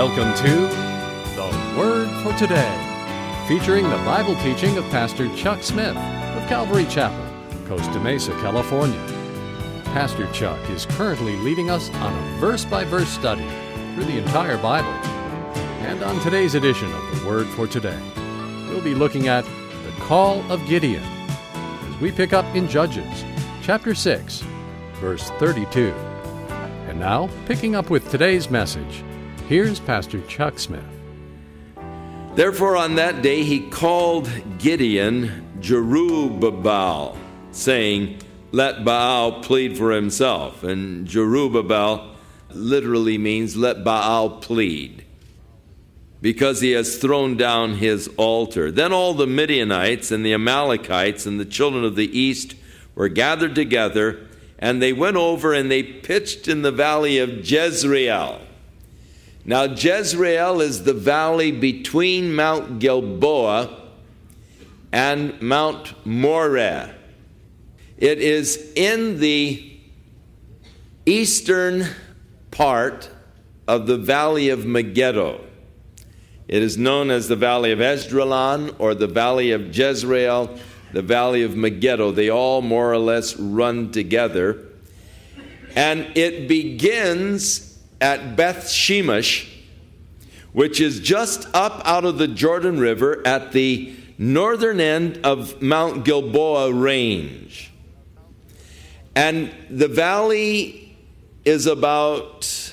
Welcome to The Word for Today, featuring the Bible teaching of Pastor Chuck Smith of Calvary Chapel, Costa Mesa, California. Pastor Chuck is currently leading us on a verse-by-verse study through the entire Bible. And on today's edition of The Word for Today, we'll be looking at the call of Gideon as we pick up in Judges, chapter 6, verse 32. And now, picking up with today's message, here's Pastor Chuck Smith. Therefore on that day he called Gideon Jerubbaal, saying, "Let Baal plead for himself." And Jerubbaal literally means let Baal plead, because he has thrown down his altar. Then all the Midianites and the Amalekites and the children of the east were gathered together, and they went over and they pitched in the valley of Jezreel. Now Jezreel is the valley between Mount Gilboa and Mount Moreh. It is in the eastern part of the valley of Megiddo. It is known as the valley of Esdraelon or the valley of Jezreel, the valley of Megiddo. They all more or less run together. And it begins at Beth Shemesh, which is just up out of the Jordan River at the northern end of Mount Gilboa range. And the valley is about,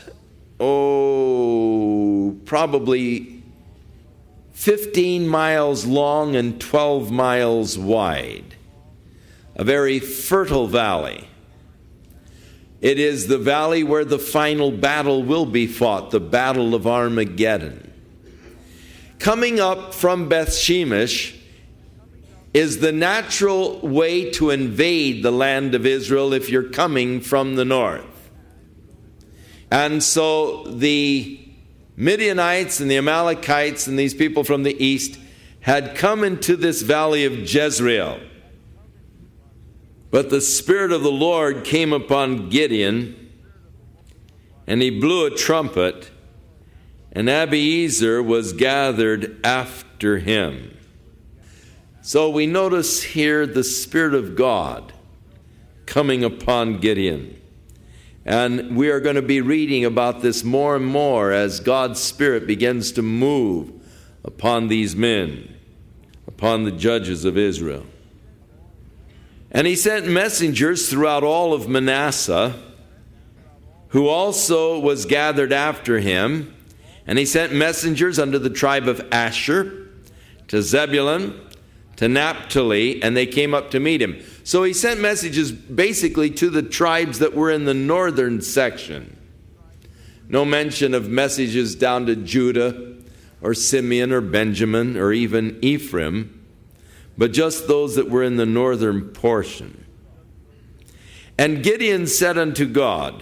probably 15 miles long and 12 miles wide. A very fertile valley. It is the valley where the final battle will be fought, the Battle of Armageddon. Coming up from Beth Shemesh is the natural way to invade the land of Israel if you're coming from the north. And so the Midianites and the Amalekites and these people from the east had come into this valley of Jezreel. But the Spirit of the Lord came upon Gideon, and he blew a trumpet, and Abiezer was gathered after him. So we notice here the Spirit of God coming upon Gideon. And we are going to be reading about this more and more as God's Spirit begins to move upon these men, upon the judges of Israel. And he sent messengers throughout all of Manasseh, who also was gathered after him. And he sent messengers unto the tribe of Asher, to Zebulun, to Naphtali, and they came up to meet him. So he sent messages basically to the tribes that were in the northern section. No mention of messages down to Judah or Simeon or Benjamin or even Ephraim, but just those that were in the northern portion. And Gideon said unto God,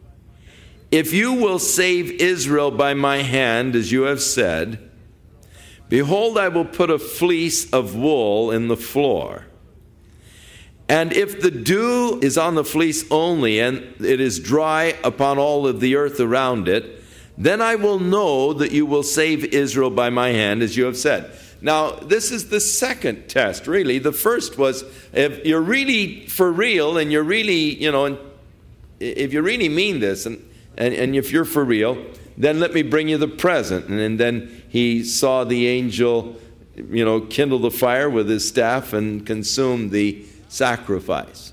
"If you will save Israel by my hand, as you have said, behold, I will put a fleece of wool in the floor. And if the dew is on the fleece only, and it is dry upon all of the earth around it, then I will know that you will save Israel by my hand, as you have said." Now, this is the second test, really. The first was, if you're really for real, and you're really, if you really mean this, and if you're for real, then let me bring you the present. And then he saw the angel, kindle the fire with his staff and consume the sacrifice.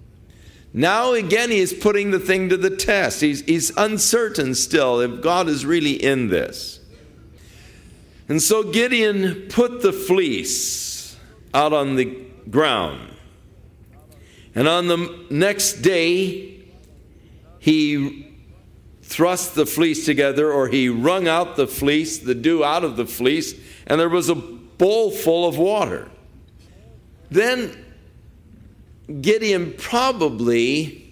Now again, he is putting the thing to the test. He's uncertain still if God is really in this. And so Gideon put the fleece out on the ground. And on the next day, he thrust the fleece together, or he wrung out the fleece, the dew out of the fleece, and there was a bowl full of water. Then Gideon probably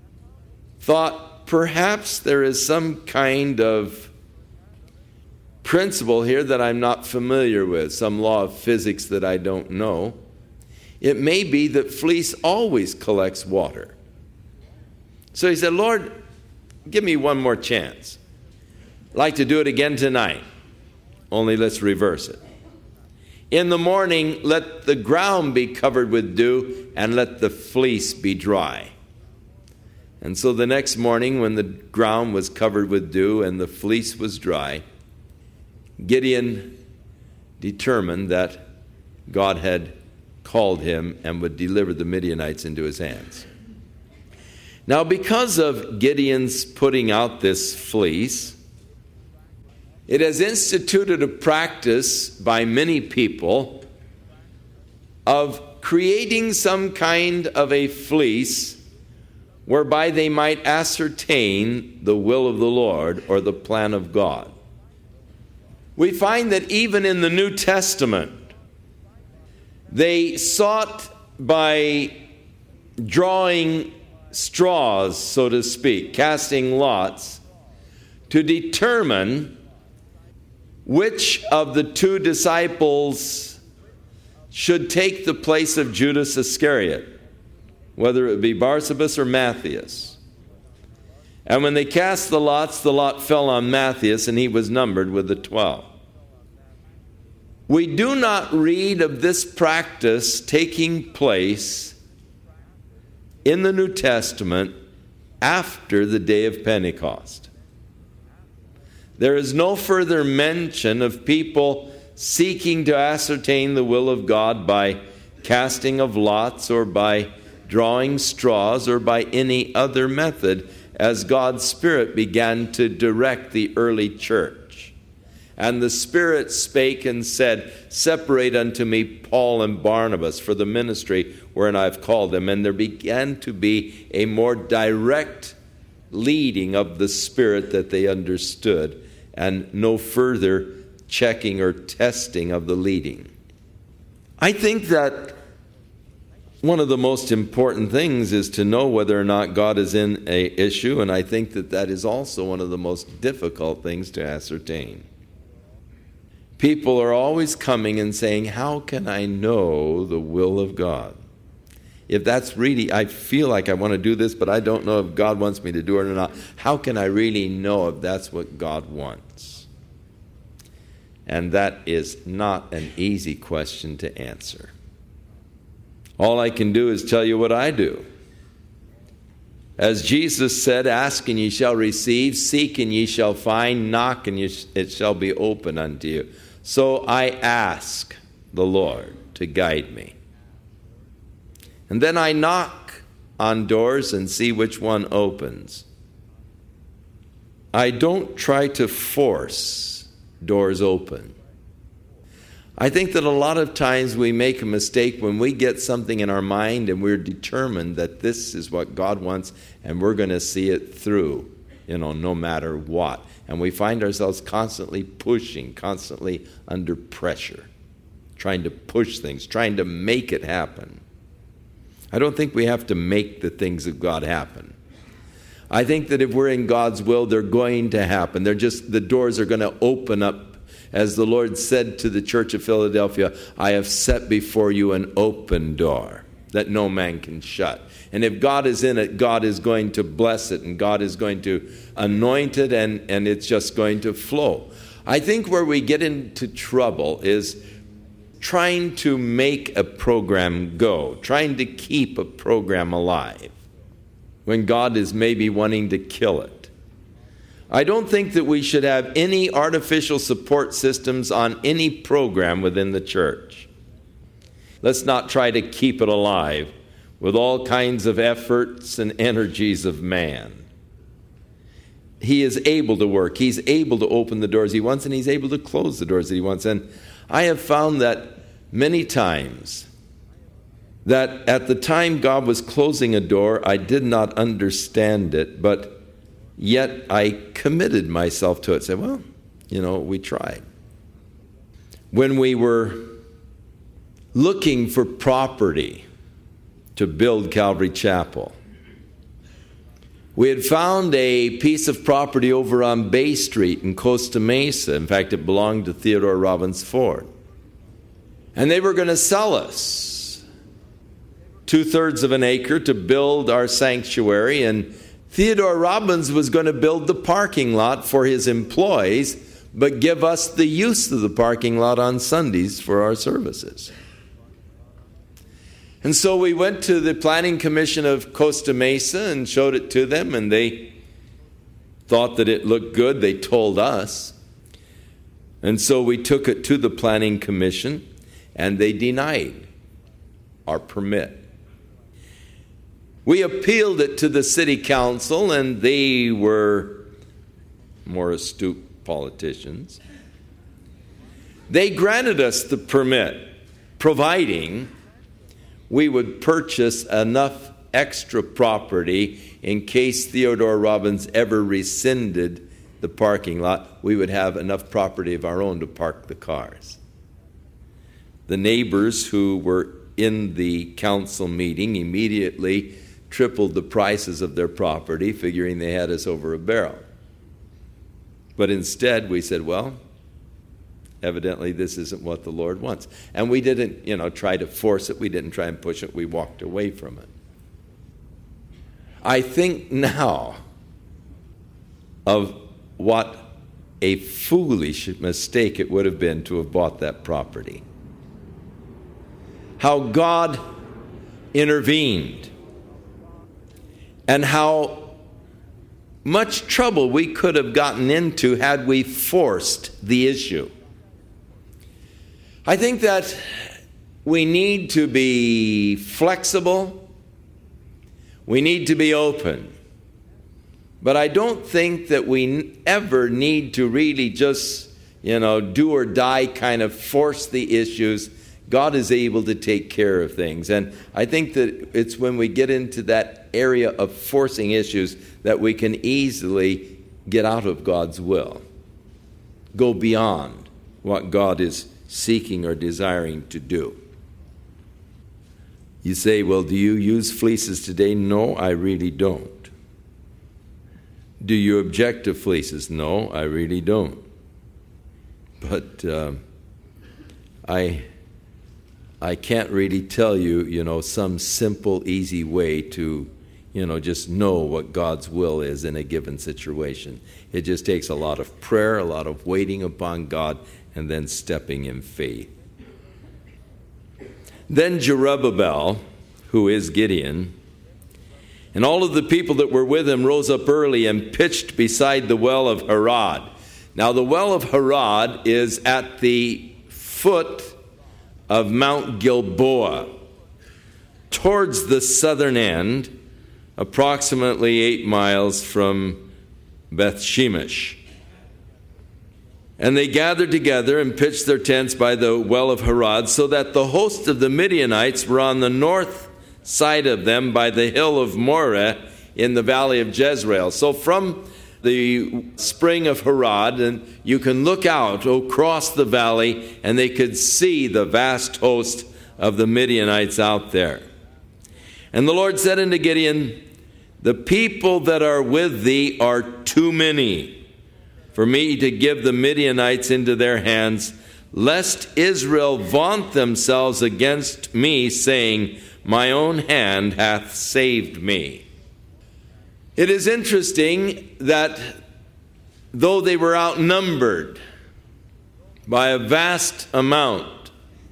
thought perhaps there is some kind of principle here that I'm not familiar with, some law of physics that I don't know. It may be that fleece always collects water. So he said, "Lord, give me one more chance. I'd like to do it again tonight, only let's reverse it. In the morning, let the ground be covered with dew, and let the fleece be dry. And so the next morning, when the ground was covered with dew and the fleece was dry, Gideon determined that God had called him and would deliver the Midianites into his hands. Now, because of Gideon's putting out this fleece, it has instituted a practice by many people of creating some kind of a fleece whereby they might ascertain the will of the Lord or the plan of God. We find that even in the New Testament, they sought by drawing straws, so to speak, casting lots, to determine which of the two disciples should take the place of Judas Iscariot, whether it be Barsabas or Matthias. And when they cast the lots, the lot fell on Matthias, and he was numbered with the 12. We do not read of this practice taking place in the New Testament after the day of Pentecost. There is no further mention of people seeking to ascertain the will of God by casting of lots or by drawing straws or by any other method, as God's Spirit began to direct the early church. And the Spirit spake and said, "Separate unto me Paul and Barnabas for the ministry wherein I have called them." And there began to be a more direct leading of the Spirit that they understood, and no further checking or testing of the leading. I think that one of the most important things is to know whether or not God is in an issue, and I think that that is also one of the most difficult things to ascertain. People are always coming and saying, "How can I know the will of God? If that's really, I feel like I want to do this, but I don't know if God wants me to do it or not. How can I really know if that's what God wants?" And that is not an easy question to answer. All I can do is tell you what I do. As Jesus said, "Ask and ye shall receive, seek and ye shall find, knock and it shall be open unto you." So I ask the Lord to guide me. And then I knock on doors and see which one opens. I don't try to force doors open. I think that a lot of times we make a mistake when we get something in our mind and we're determined that this is what God wants and we're going to see it through, no matter what. And we find ourselves constantly pushing, constantly under pressure, trying to push things, trying to make it happen. I don't think we have to make the things of God happen. I think that if we're in God's will, they're going to happen. The doors are going to open up. As the Lord said to the church of Philadelphia, "I have set before you an open door that no man can shut." And if God is in it, God is going to bless it, and God is going to anoint it, and it's just going to flow. I think where we get into trouble is trying to make a program go, trying to keep a program alive, when God is maybe wanting to kill it. I don't think that we should have any artificial support systems on any program within the church. Let's not try to keep it alive with all kinds of efforts and energies of man. He is able to work. He's able to open the doors he wants, and he's able to close the doors that he wants. And I have found that many times that at the time God was closing a door, I did not understand it, but yet I committed myself to it. Said, well, we tried. When we were looking for property to build Calvary Chapel, we had found a piece of property over on Bay Street in Costa Mesa. In fact, it belonged to Theodore Robbins Ford. And they were going to sell us 2/3 of an acre to build our sanctuary and Theodore Robbins was going to build the parking lot for his employees, but give us the use of the parking lot on Sundays for our services. And so we went to the Planning Commission of Costa Mesa and showed it to them, and they thought that it looked good. They told us. And so we took it to the Planning Commission, and they denied our permit. We appealed it to the City Council, and they were more astute politicians. They granted us the permit, providing we would purchase enough extra property in case Theodore Robbins ever rescinded the parking lot. We would have enough property of our own to park the cars. The neighbors who were in the council meeting immediately tripled the prices of their property, figuring they had us over a barrel. But instead we said, well, evidently this isn't what the Lord wants. And we didn't, try to force it. We didn't try and push it. We walked away from it. I think now of what a foolish mistake it would have been to have bought that property. How God intervened, and how much trouble we could have gotten into had we forced the issue. I think that we need to be flexible. We need to be open. But I don't think that we ever need to really just, do or die kind of force the issues. God is able to take care of things. And I think that it's when we get into that area of forcing issues that we can easily get out of God's will, go beyond what God is seeking or desiring to do. You say, well, do you use fleeces today? No, I really don't. Do you object to fleeces? No, I really don't. But I can't really tell you, some simple, easy way to, just know what God's will is in a given situation. It just takes a lot of prayer, a lot of waiting upon God, and then stepping in faith. Then Jerubbaal, who is Gideon, and all of the people that were with him rose up early and pitched beside the well of Harod. Now the well of Harod is at the foot of Mount Gilboa, towards the southern end, approximately 8 miles from Beth Shemesh. And they gathered together and pitched their tents by the well of Harod, so that the host of the Midianites were on the north side of them by the hill of Moreh in the valley of Jezreel. So from the spring of Harod, and you can look out across the valley, and they could see the vast host of the Midianites out there. And the Lord said unto Gideon, the people that are with thee are too many for me to give the Midianites into their hands, lest Israel vaunt themselves against me, saying, my own hand hath saved me. It is interesting that though they were outnumbered by a vast amount,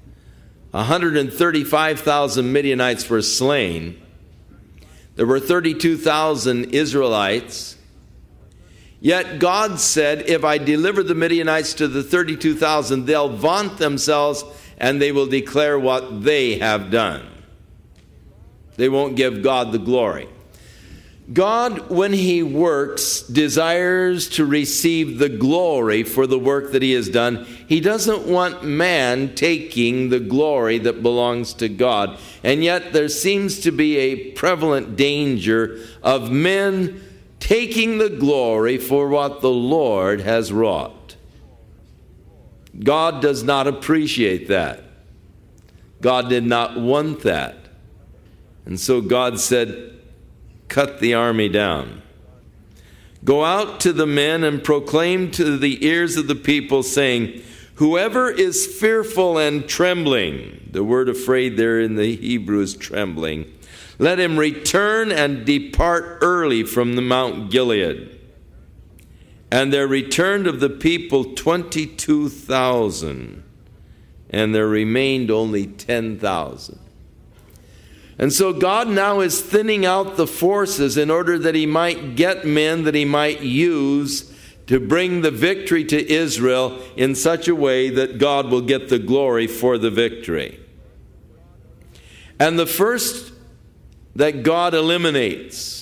135,000 Midianites were slain. There were 32,000 Israelites. Yet God said, if I deliver the Midianites to the 32,000, they'll vaunt themselves and they will declare what they have done. They won't give God the glory. God, when He works, desires to receive the glory for the work that He has done. He doesn't want man taking the glory that belongs to God. And yet there seems to be a prevalent danger of men taking the glory for what the Lord has wrought. God does not appreciate that. God did not want that. And so God said, cut the army down. Go out to the men and proclaim to the ears of the people, saying, whoever is fearful and trembling, the word afraid there in the Hebrew is trembling, Let him return and depart early from the Mount Gilead. And there returned of the people 22,000, and there remained only 10,000. And so God now is thinning out the forces in order that he might get men that he might use to bring the victory to Israel in such a way that God will get the glory for the victory. And the first that God eliminates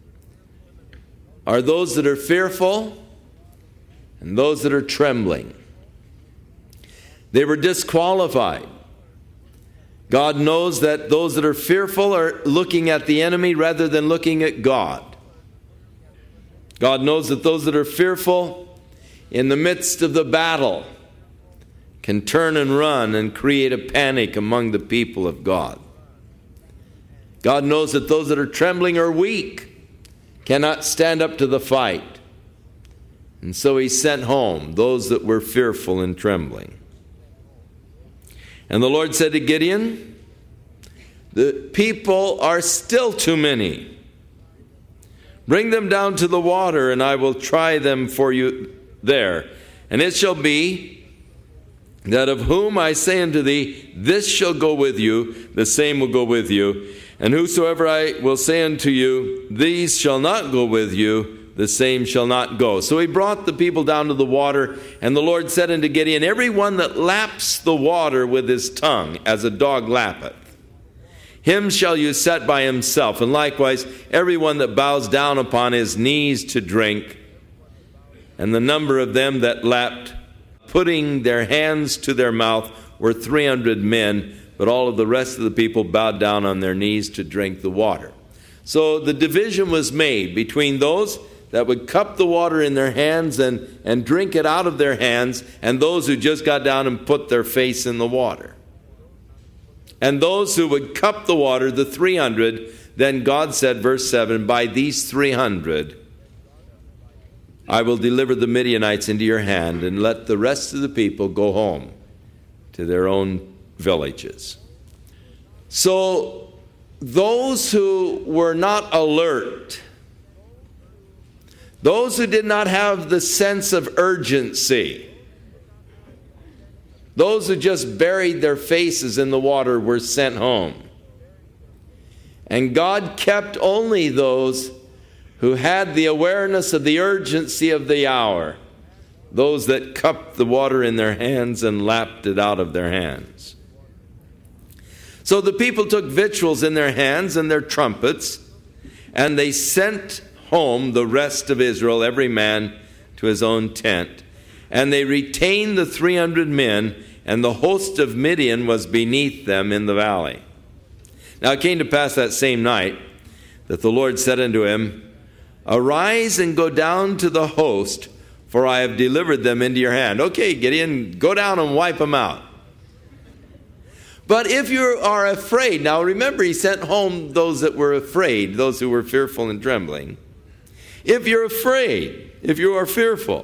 are those that are fearful and those that are trembling. They were disqualified. God knows that those that are fearful are looking at the enemy rather than looking at God. God knows that those that are fearful in the midst of the battle can turn and run and create a panic among the people of God. God knows that those that are trembling are weak, cannot stand up to the fight. And so he sent home those that were fearful and trembling. And the Lord said to Gideon, the people are still too many. Bring them down to the water, and I will try them for you there. And it shall be that of whom I say unto thee, this shall go with you, the same will go with you. And whosoever I will say unto you, these shall not go with you, the same shall not go. So he brought the people down to the water, and the Lord said unto Gideon, every one that laps the water with his tongue, as a dog lappeth, him shall you set by himself. And likewise, every one that bows down upon his knees to drink. And the number of them that lapped, putting their hands to their mouth, were 300 men, but all of the rest of the people bowed down on their knees to drink the water. So the division was made between those that would cup the water in their hands and drink it out of their hands, and those who just got down and put their face in the water. And those who would cup the water, the 300, then God said, verse 7, by these 300 I will deliver the Midianites into your hand, and let the rest of the people go home to their own villages. So those who were not alert, those who did not have the sense of urgency, those who just buried their faces in the water were sent home. And God kept only those who had the awareness of the urgency of the hour, those that cupped the water in their hands and lapped it out of their hands. So the people took victuals in their hands and their trumpets, and they sent home the rest of Israel, every man to his own tent. And they retained the 300 men, and the host of Midian was beneath them in the valley. Now it came to pass that same night that the Lord said unto him, arise and go down to the host, for I have delivered them into your hand. Okay, Gideon, go down and wipe them out. But if you are afraid, now remember he sent home those that were afraid, those who were fearful and trembling. If you're afraid, if you are fearful,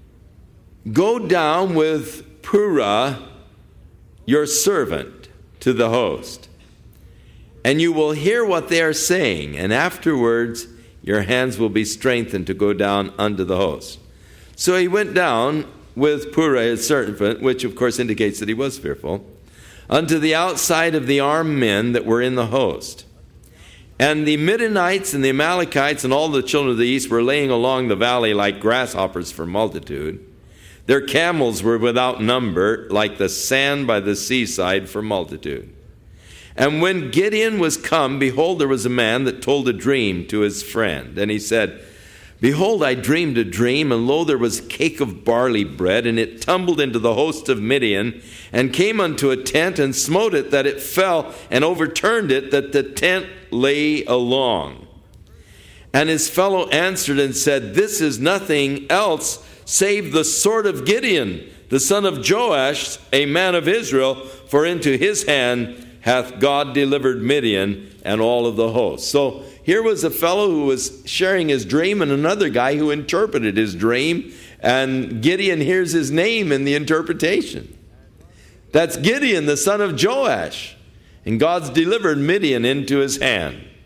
go down with Purah, your servant, to the host, and you will hear what they are saying, and afterwards your hands will be strengthened to go down unto the host. So he went down with Purah, his servant, which of course indicates that he was fearful, unto the outside of the armed men that were in the host. And the Midianites and the Amalekites and all the children of the east were laying along the valley like grasshoppers for multitude. Their camels were without number, like the sand by the seaside for multitude. And when Gideon was come, behold, there was a man that told a dream to his friend. And he said, behold, I dreamed a dream, and lo, there was a cake of barley bread, and it tumbled into the host of Midian, and came unto a tent, and smote it, that it fell, and overturned it, that the tent lay along. And his fellow answered and said, this is nothing else save the sword of Gideon, the son of Joash, a man of Israel, for into his hand hath God delivered Midian and all of the host. So here was a fellow who was sharing his dream, and another guy who interpreted his dream, and Gideon hears his name in the interpretation. That's Gideon, the son of Joash, and God's delivered Midian into his hand.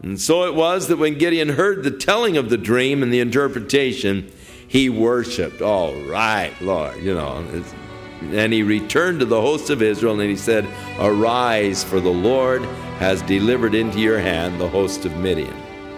And so it was that when Gideon heard the telling of the dream and the interpretation, he worshiped. All right, Lord, And he returned to the host of Israel, and he said, "Arise, for the Lord has delivered into your hand the host of Midian."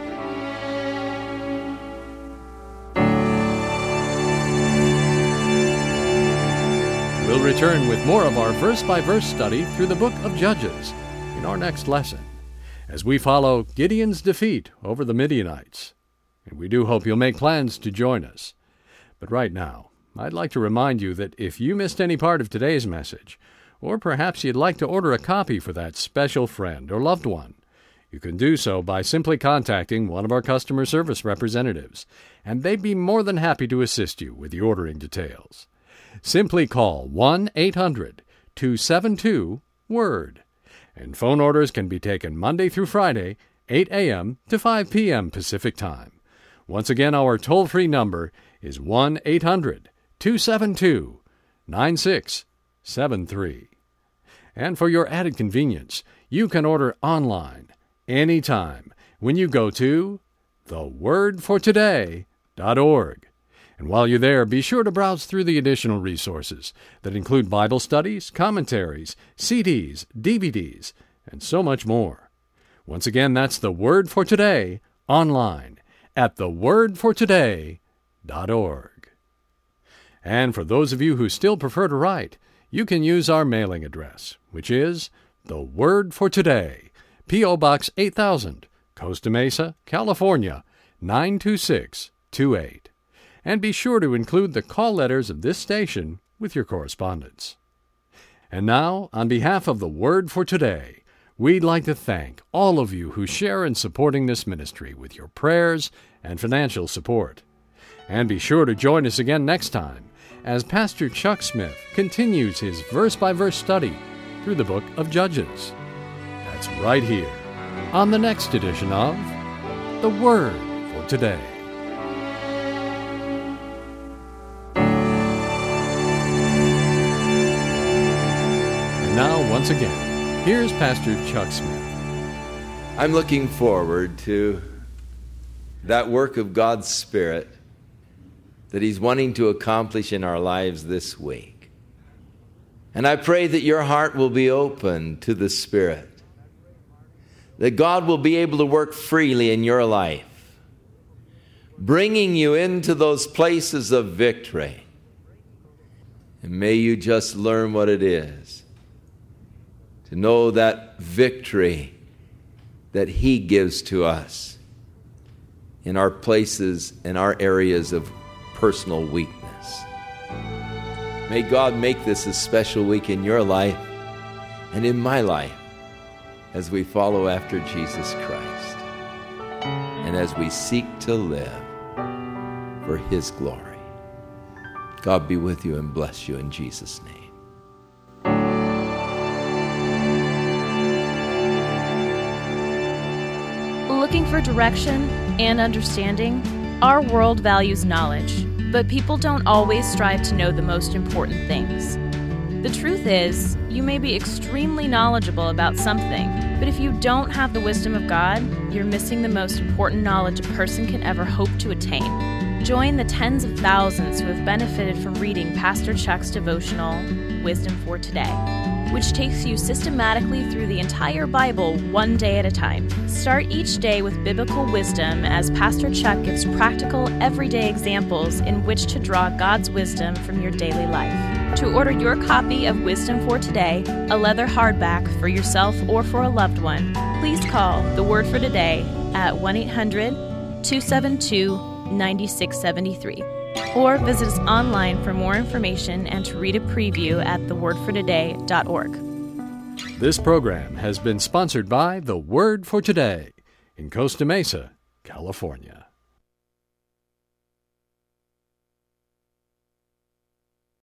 We'll return with more of our verse-by-verse study through the book of Judges in our next lesson, as we follow Gideon's defeat over the Midianites. And we do hope you'll make plans to join us. But right now, I'd like to remind you that if you missed any part of today's message, or perhaps you'd like to order a copy for that special friend or loved one, you can do so by simply contacting one of our customer service representatives, and they'd be more than happy to assist you with the ordering details. Simply call 1-800-272-WORD, and phone orders can be taken Monday through Friday, 8 a.m. to 5 p.m. Pacific Time. Once again, our toll-free number is 1-800-272-9673. And for your added convenience, you can order online anytime when you go to thewordfortoday.org. And while you're there, be sure to browse through the additional resources that include Bible studies, commentaries, CDs, DVDs, and so much more. Once again, that's The Word for Today online at thewordfortoday.org. And for those of you who still prefer to write, you can use our mailing address, which is The Word for Today, P.O. Box 8000, Costa Mesa, California, 92628. And be sure to include the call letters of this station with your correspondence. And now, on behalf of The Word for Today, we'd like to thank all of you who share in supporting this ministry with your prayers and financial support. And be sure to join us again next time as Pastor Chuck Smith continues his verse-by-verse study through the book of Judges. That's right here on the next edition of The Word for Today. And now, once again, here's Pastor Chuck Smith. I'm looking forward to that work of God's Spirit that He's wanting to accomplish in our lives this week. And I pray that your heart will be open to the Spirit, that God will be able to work freely in your life, bringing you into those places of victory. And may you just learn what it is to know that victory that He gives to us in our places and our areas of personal weakness. May God make this a special week in your life and in my life as we follow after Jesus Christ and as we seek to live for His glory. God be with you and bless you in Jesus' name. Looking for direction and understanding? Our world values knowledge, but people don't always strive to know the most important things. The truth is, you may be extremely knowledgeable about something, but if you don't have the wisdom of God, you're missing the most important knowledge a person can ever hope to attain. Join the tens of thousands who have benefited from reading Pastor Chuck's devotional, Wisdom for Today, which takes you systematically through the entire Bible one day at a time. Start each day with biblical wisdom as Pastor Chuck gives practical, everyday examples in which to draw God's wisdom from your daily life. To order your copy of Wisdom for Today, a leather hardback for yourself or for a loved one, please call The Word for Today at 1-800-272-9673. Or visit us online for more information and to read a preview at thewordfortoday.org. This program has been sponsored by The Word for Today in Costa Mesa, California.